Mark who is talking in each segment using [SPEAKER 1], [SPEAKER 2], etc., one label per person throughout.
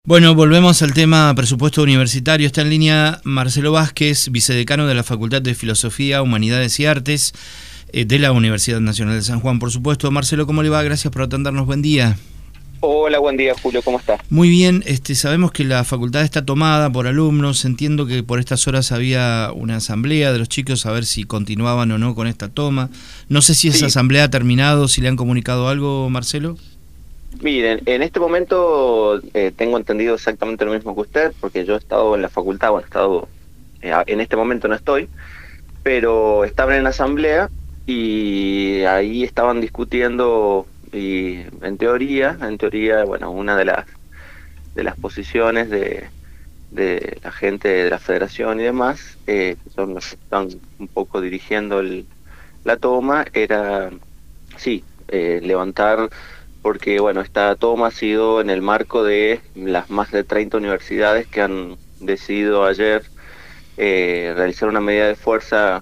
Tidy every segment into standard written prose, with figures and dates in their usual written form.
[SPEAKER 1] Bueno, volvemos al tema presupuesto universitario. Está en línea Marcelo Vázquez, vicedecano de la Facultad de Filosofía, Humanidades y Artes de la Universidad Nacional de San Juan, por supuesto. Marcelo, ¿cómo le va? Gracias por atendernos. Buen día.
[SPEAKER 2] Hola, buen día, Julio. ¿Cómo estás?
[SPEAKER 1] Muy bien. Sabemos que la facultad está tomada por alumnos. Entiendo que por estas horas había una asamblea de los chicos a ver si continuaban o no con esta toma. No sé si esa asamblea ha terminado, si le han comunicado algo, Marcelo.
[SPEAKER 2] Miren, en este momento tengo entendido exactamente lo mismo que usted, porque yo he estado en la facultad, en este momento no estoy, pero estaba en la asamblea y ahí estaban discutiendo, y en teoría, bueno, una de las posiciones de la gente de la federación y demás, que son los que están un poco dirigiendo la toma, era, levantar, porque bueno, esta toma ha sido en el marco de las más de 30 universidades que han decidido ayer realizar una medida de fuerza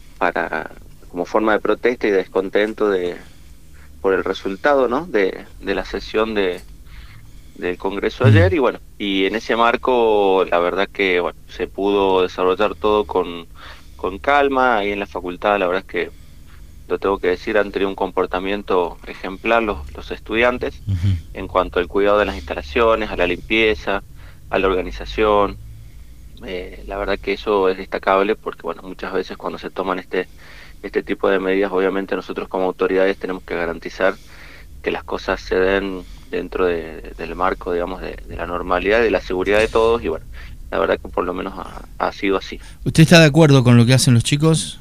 [SPEAKER 2] como forma de protesta y descontento por el resultado, ¿no?, de la sesión del Congreso ayer. Y bueno, y en ese marco la verdad que bueno, se pudo desarrollar todo con calma. Ahí en la facultad la verdad es que, lo tengo que decir, han tenido un comportamiento ejemplar los estudiantes en cuanto al cuidado de las instalaciones, a la limpieza, a la organización. La verdad que eso es destacable porque bueno, muchas veces cuando se toman este tipo de medidas, obviamente nosotros como autoridades tenemos que garantizar que las cosas se den dentro del marco, digamos, de la normalidad y de la seguridad de todos. Y bueno, la verdad que por lo menos ha sido así.
[SPEAKER 1] ¿Usted está de acuerdo con lo que hacen los chicos?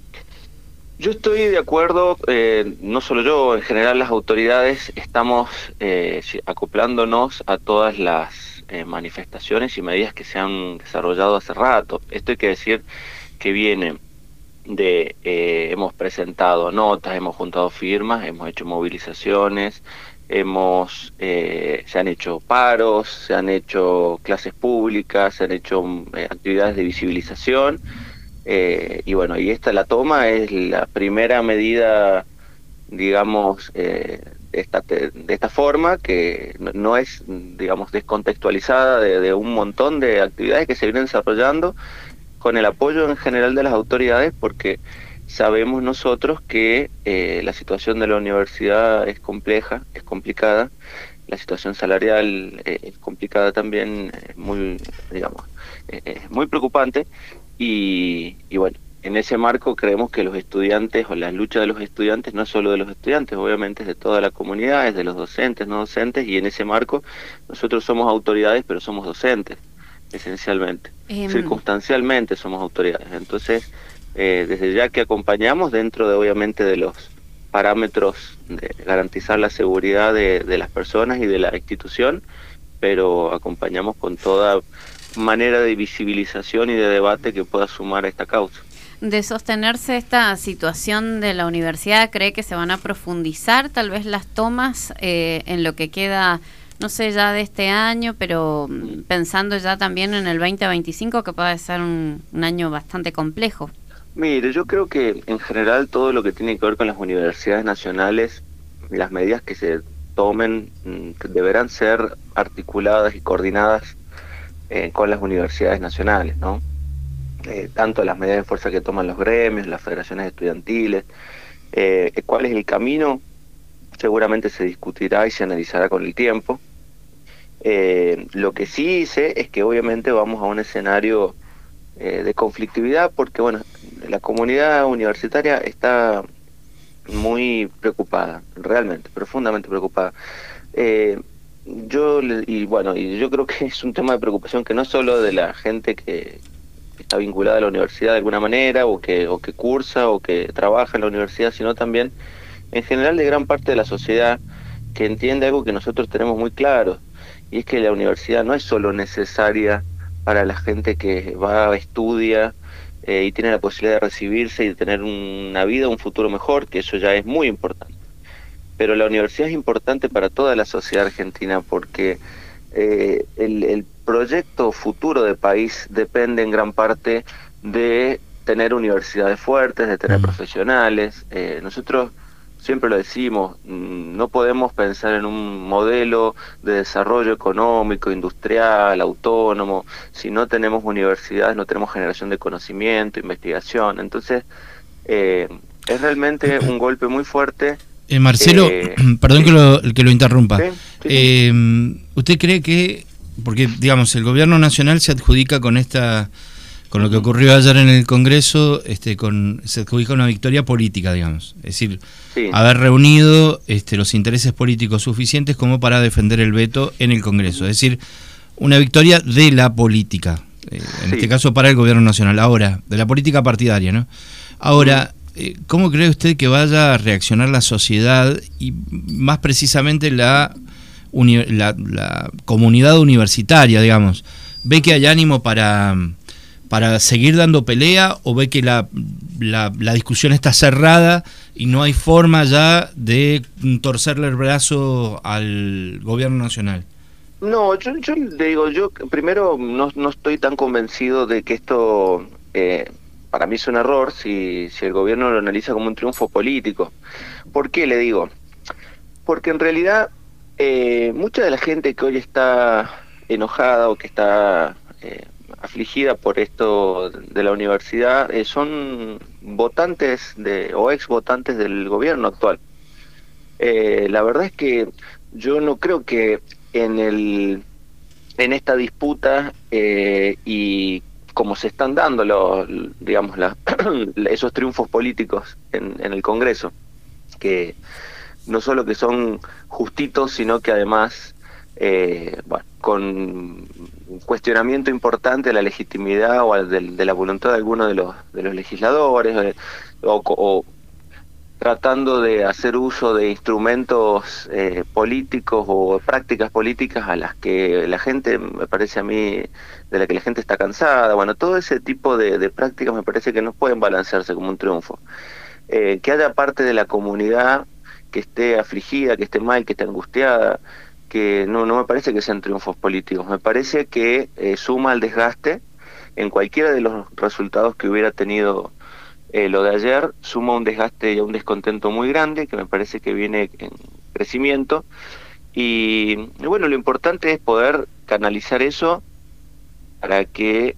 [SPEAKER 2] Yo estoy de acuerdo, no solo yo, en general las autoridades estamos acoplándonos a todas las manifestaciones y medidas que se han desarrollado hace rato. Esto hay que decir que viene hemos presentado notas, hemos juntado firmas, hemos hecho movilizaciones, se han hecho paros, se han hecho clases públicas, se han hecho actividades de visibilización. Y bueno, y la toma es la primera medida, digamos, de esta forma, que no es, digamos, descontextualizada de un montón de actividades que se vienen desarrollando con el apoyo en general de las autoridades, porque sabemos nosotros que la situación de la universidad es compleja, es complicada, la situación salarial es complicada también, muy preocupante. Y bueno, en ese marco creemos que los estudiantes, o la lucha de los estudiantes, no es solo de los estudiantes, obviamente es de toda la comunidad, es de los docentes, no docentes, y en ese marco nosotros somos autoridades, pero somos docentes, esencialmente. Circunstancialmente somos autoridades. Entonces, desde ya que acompañamos dentro obviamente de los parámetros de garantizar la seguridad de las personas y de la institución, pero acompañamos con toda manera de visibilización y de debate que pueda sumar a esta causa.
[SPEAKER 3] De sostenerse esta situación de la universidad, ¿cree que se van a profundizar tal vez las tomas en lo que queda, no sé, ya de este año, pero pensando ya también en el 2025, que puede ser un año bastante complejo?
[SPEAKER 2] Mire, yo creo que en general todo lo que tiene que ver con las universidades nacionales, las medidas que se tomen deberán ser articuladas y coordinadas con las universidades nacionales, ¿no? Tanto las medidas de fuerza que toman los gremios, las federaciones estudiantiles. ¿Cuál es el camino? Seguramente se discutirá y se analizará con el tiempo. Lo que sí sé es que obviamente vamos a un escenario de conflictividad, porque bueno, la comunidad universitaria está muy preocupada, realmente, profundamente preocupada. Yo creo que es un tema de preocupación que no solo de la gente que está vinculada a la universidad de alguna manera, o que cursa o que trabaja en la universidad, sino también en general de gran parte de la sociedad, que entiende algo que nosotros tenemos muy claro, y es que la universidad no es solo necesaria para la gente que va, estudia y tiene la posibilidad de recibirse y de tener una vida, un futuro mejor, que eso ya es muy importante. Pero la universidad es importante para toda la sociedad argentina, porque el proyecto futuro de país depende en gran parte de tener universidades fuertes, de tener profesionales. Nosotros siempre lo decimos, no podemos pensar en un modelo de desarrollo económico, industrial, autónomo, si no tenemos universidades, no tenemos generación de conocimiento, investigación. Entonces, es realmente un golpe muy fuerte.
[SPEAKER 1] Marcelo, perdón
[SPEAKER 2] sí.
[SPEAKER 1] que lo interrumpa.
[SPEAKER 2] Sí.
[SPEAKER 1] ¿Usted cree que, porque digamos, el gobierno nacional se adjudica con lo que ocurrió ayer en el Congreso, se adjudica una victoria política, digamos, es decir,
[SPEAKER 2] Sí.
[SPEAKER 1] haber reunido los intereses políticos suficientes como para defender el veto en el Congreso, es decir, una victoria de la política, en este caso para el gobierno nacional, ahora, de la política partidaria, ¿no? Ahora, ¿cómo cree usted que vaya a reaccionar la sociedad y más precisamente la comunidad universitaria, digamos? ¿Ve que hay ánimo para seguir dando pelea o ve que la discusión está cerrada y no hay forma ya de torcerle el brazo al gobierno nacional?
[SPEAKER 2] No, yo le digo, yo primero no estoy tan convencido de que esto, para mí es un error si el gobierno lo analiza como un triunfo político. ¿Por qué le digo? Porque en realidad mucha de la gente que hoy está enojada o que está afligida por esto de la universidad son votantes o ex votantes del gobierno actual. La verdad es que yo no creo que en esta disputa y como se están dando digamos esos triunfos políticos en el Congreso, que no solo que son justitos, sino que además con un cuestionamiento importante de la legitimidad o de la voluntad de algunos de los legisladores, o tratando de hacer uso de instrumentos políticos o prácticas políticas a las que la gente, me parece a mí, de la que la gente está cansada. Bueno, todo ese tipo de prácticas me parece que no pueden balancearse como un triunfo. Que haya parte de la comunidad que esté afligida, que esté mal, que esté angustiada, que no me parece que sean triunfos políticos, me parece que suma al desgaste en cualquiera de los resultados que hubiera tenido lo de ayer, suma un desgaste y un descontento muy grande, que me parece que viene en crecimiento, y bueno, lo importante es poder canalizar eso para que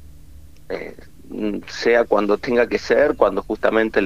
[SPEAKER 2] sea cuando tenga que ser, cuando justamente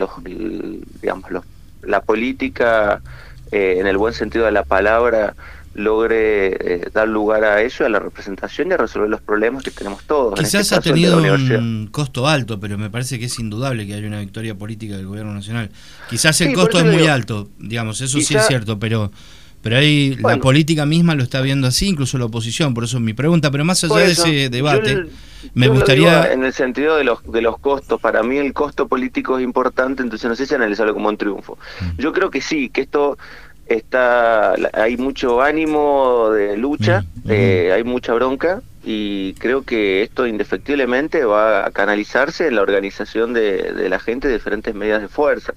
[SPEAKER 2] la política, en el buen sentido de la palabra, logre dar lugar a eso, a la representación y a resolver los problemas que tenemos todos.
[SPEAKER 1] Quizás ha tenido un costo alto, pero me parece que es indudable que hay una victoria política del gobierno nacional. Quizás el costo es muy alto, digamos, eso sí es cierto, pero ahí la política misma lo está viendo así, incluso la oposición, por eso mi pregunta. Pero más allá de ese debate, me gustaría...
[SPEAKER 2] en el sentido de los costos, para mí el costo político es importante, entonces no sé si analizarlo como un triunfo. Yo creo que sí, que esto... hay mucho ánimo de lucha, hay mucha bronca, y creo que esto indefectiblemente va a canalizarse en la organización de la gente de diferentes medidas de fuerza.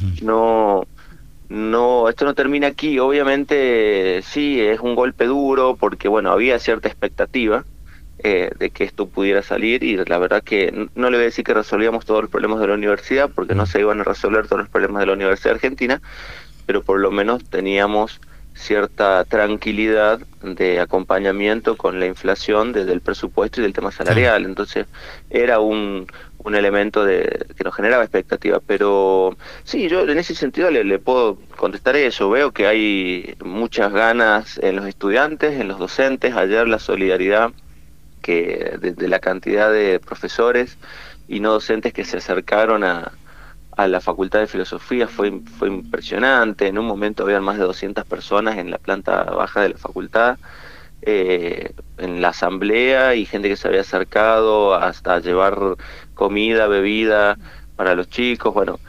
[SPEAKER 2] Esto no termina aquí, obviamente sí, es un golpe duro porque bueno, había cierta expectativa de que esto pudiera salir, y la verdad que no le voy a decir que resolvíamos todos los problemas de la universidad, porque no se iban a resolver todos los problemas de la Universidad Argentina, pero por lo menos teníamos cierta tranquilidad de acompañamiento con la inflación del presupuesto y del tema salarial. Entonces era un elemento que nos generaba expectativa. Pero sí, yo en ese sentido le puedo contestar eso. Veo que hay muchas ganas en los estudiantes, en los docentes. Ayer la solidaridad de la cantidad de profesores y no docentes que se acercaron a la Facultad de Filosofía fue impresionante. En un momento habían más de 200 personas en la planta baja de la facultad, en la asamblea, y gente que se había acercado hasta llevar comida, bebida para los chicos. Bueno,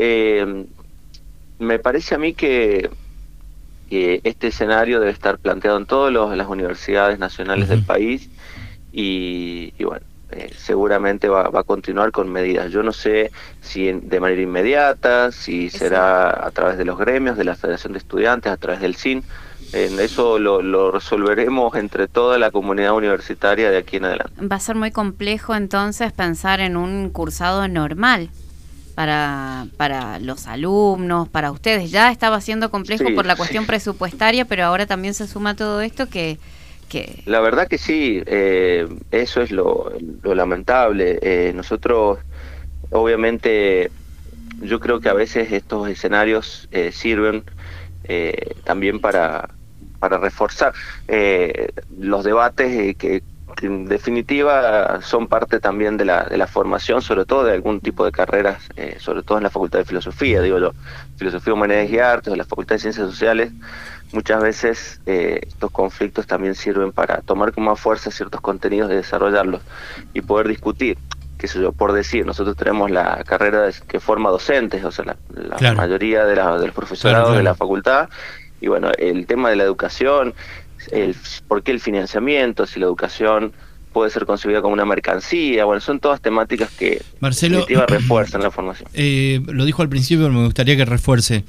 [SPEAKER 2] me parece a mí que este escenario debe estar planteado en todas las universidades nacionales del país, y bueno, seguramente va a continuar con medidas. Yo no sé si de manera inmediata, si será a través de los gremios, de la Federación de Estudiantes, a través del CIN. Eso lo resolveremos entre toda la comunidad universitaria de aquí en adelante.
[SPEAKER 3] Va a ser muy complejo entonces pensar en un cursado normal. para los alumnos, para ustedes. Ya estaba siendo complejo por la cuestión presupuestaria, pero ahora también se suma todo esto que...
[SPEAKER 2] La verdad que sí, eso es lo lamentable. Nosotros, obviamente, yo creo que a veces estos escenarios sirven también para reforzar los debates que en definitiva son parte también de la formación, sobre todo de algún tipo de carreras, sobre todo en la Facultad de Filosofía, digo yo, Filosofía, Humanidades y Artes, o la Facultad de Ciencias Sociales. Muchas veces estos conflictos también sirven para tomar con más fuerza ciertos contenidos y desarrollarlos y poder discutir. Qué sé yo, por decir, nosotros tenemos la carrera que forma docentes, o sea, la mayoría de los profesorados de la facultad, y bueno, el tema de la educación, por qué el financiamiento, si la educación puede ser concebida como una mercancía, bueno, son todas temáticas que
[SPEAKER 1] Marcelo,
[SPEAKER 2] en definitiva refuerzan la formación.
[SPEAKER 1] Lo dijo al principio, pero me gustaría que refuerce.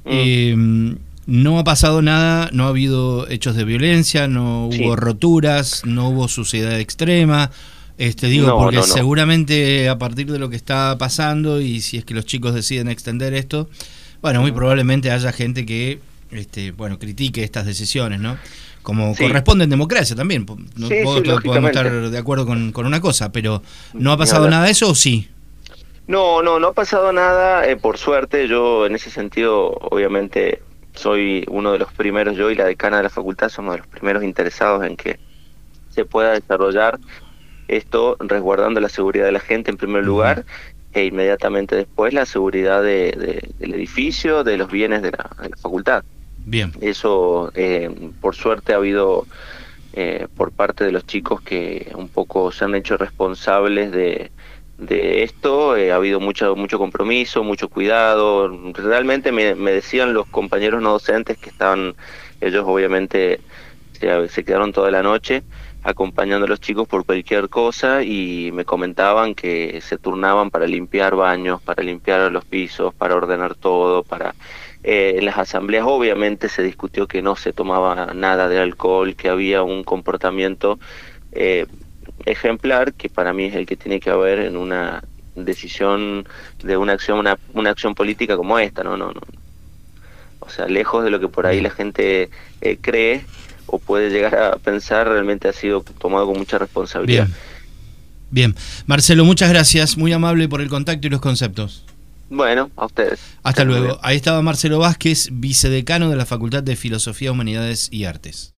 [SPEAKER 1] No ha pasado nada, no ha habido hechos de violencia, no hubo roturas, no hubo suciedad extrema. Porque seguramente a partir de lo que está pasando, y si es que los chicos deciden extender esto, bueno, muy probablemente haya gente que critique estas decisiones, ¿no? Como corresponde en democracia también. Podemos estar de acuerdo con una cosa, pero ¿no ha pasado nada de eso o sí?
[SPEAKER 2] No ha pasado nada, por suerte. Yo en ese sentido, obviamente, soy uno de los primeros, yo y la decana de la facultad somos de los primeros interesados en que se pueda desarrollar esto resguardando la seguridad de la gente en primer lugar, e inmediatamente después la seguridad del edificio, de los bienes de la facultad.
[SPEAKER 1] Bien.
[SPEAKER 2] Eso, por suerte, ha habido por parte de los chicos que un poco se han hecho responsables de esto. Ha habido mucho compromiso, mucho cuidado. Realmente me decían los compañeros no docentes que estaban, ellos obviamente se quedaron toda la noche acompañando a los chicos por cualquier cosa, y me comentaban que se turnaban para limpiar baños, para limpiar los pisos, para ordenar todo, en las asambleas obviamente se discutió que no se tomaba nada de alcohol, que había un comportamiento ejemplar, que para mí es el que tiene que haber en una decisión de una acción política como esta, no. O sea, lejos de lo que por ahí la gente cree o puede llegar a pensar, realmente ha sido tomado con mucha responsabilidad.
[SPEAKER 1] Bien. Marcelo, muchas gracias, muy amable por el contacto y los conceptos.
[SPEAKER 2] Bueno, a ustedes.
[SPEAKER 1] Hasta luego. Ahí estaba Marcelo Vázquez, vicedecano de la Facultad de Filosofía, Humanidades y Artes.